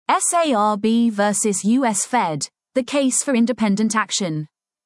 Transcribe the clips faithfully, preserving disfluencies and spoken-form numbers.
S A R B versus U S Fed, the case for independent action.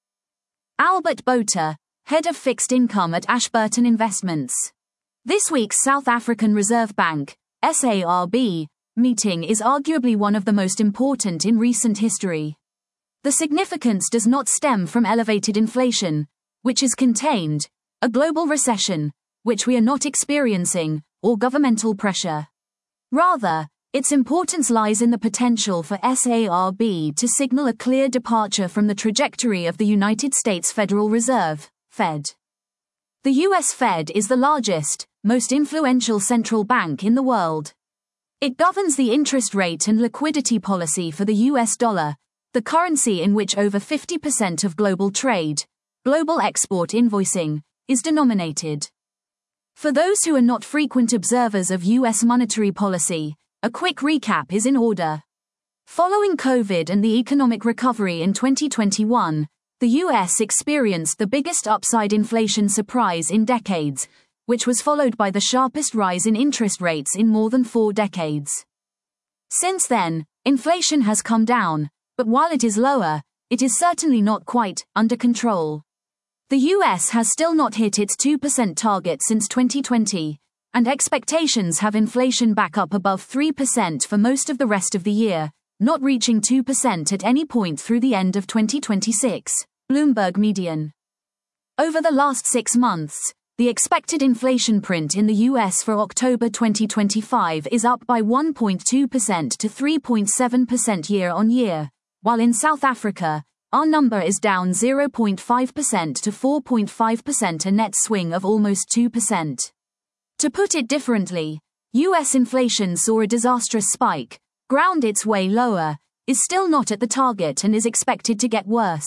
Albert Botha, head of fixed income at Ashburton Investments. This week's South African Reserve Bank, S A R B, meeting is arguably one of the most important in recent history. The significance does not stem from elevated inflation, which is contained, a global recession, which we are not experiencing, or governmental pressure. Rather, its importance lies in the potential for S A R B to signal a clear departure from the trajectory of the United States Federal Reserve, Fed. The U S Fed is the largest, most influential central bank in the world. It governs the interest rate and liquidity policy for the U S dollar, the currency in which over fifty percent of global trade, global export invoicing, is denominated. For those who are not frequent observers of U S monetary policy, a quick recap is in order. Following COVID and the economic recovery in twenty twenty-one, the U S experienced the biggest upside inflation surprise in decades, which was followed by the sharpest rise in interest rates in more than four decades. Since then, inflation has come down, but while it is lower, it is certainly not quite under control. The U S has still not hit its two percent target since twenty twenty, and expectations have inflation back up above three percent for most of the rest of the year, not reaching two percent at any point through the end of twenty twenty-six, Bloomberg median. Over the last six months, the expected inflation print in the U S for October twenty twenty-five is up by one point two percent to three point seven percent year-on-year, while in South Africa, our number is down zero point five percent to four point five percent, a net swing of almost two percent. To put it differently, U S inflation saw a disastrous spike, ground its way lower, is still not at the target and is expected to get worse.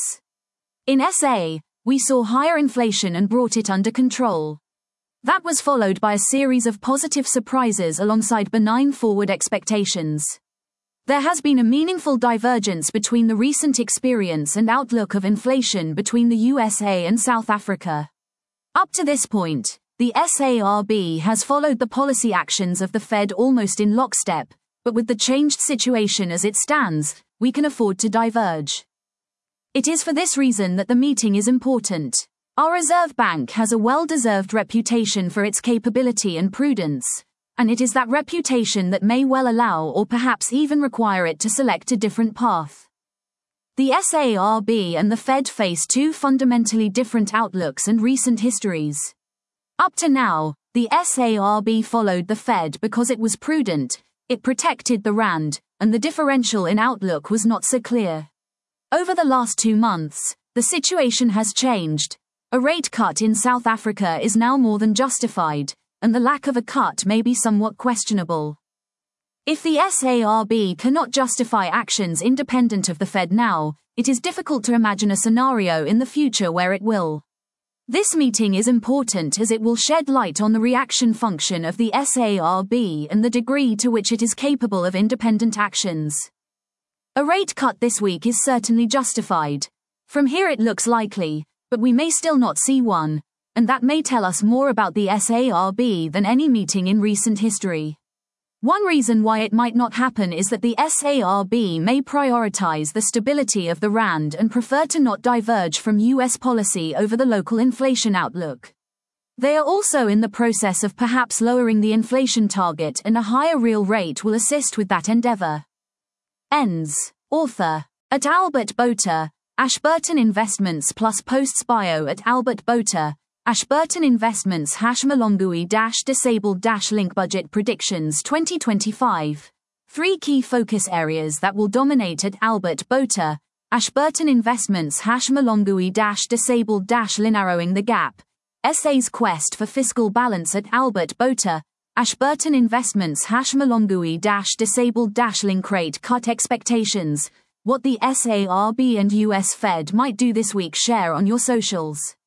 In S A, we saw higher inflation and brought it under control. That was followed by a series of positive surprises alongside benign forward expectations. There has been a meaningful divergence between the recent experience and outlook of inflation between the U S A and South Africa. Up to this point, the S A R B has followed the policy actions of the Fed almost in lockstep, but with the changed situation as it stands, we can afford to diverge. It is for this reason that the meeting is important. Our Reserve Bank has a well-deserved reputation for its capability and prudence, and it is that reputation that may well allow or perhaps even require it to select a different path. The S A R B and the Fed face two fundamentally different outlooks and recent histories. Up to now, the S A R B followed the Fed because it was prudent, it protected the rand, and the differential in outlook was not so clear. Over the last two months, the situation has changed. A rate cut in South Africa is now more than justified, and the lack of a cut may be somewhat questionable. If the S A R B cannot justify actions independent of the Fed now, it is difficult to imagine a scenario in the future where it will. This meeting is important as it will shed light on the reaction function of the S A R B and the degree to which it is capable of independent actions. A rate cut this week is certainly justified. From here it looks likely, but we may still not see one, and that may tell us more about the S A R B than any meeting in recent history. One reason why it might not happen is that the S A R B may prioritize the stability of the rand and prefer to not diverge from U S policy over the local inflation outlook. They are also in the process of perhaps lowering the inflation target, and a higher real rate will assist with that endeavor. Ends. Author. At Albert Botha, Ashburton Investments plus posts bio at Albert Botha, Ashburton Investments hash Malongui dash disabled dash link budget predictions twenty twenty-five. Three key focus areas that will dominate at Albert Botha, Ashburton Investments hash Malongui dash disabled dash narrowing the gap. S A's quest for fiscal balance at Albert Botha, Ashburton Investments hash Malongui dash disabled dash link rate cut expectations. What the S A R B and U S Fed might do this week. Share on your socials.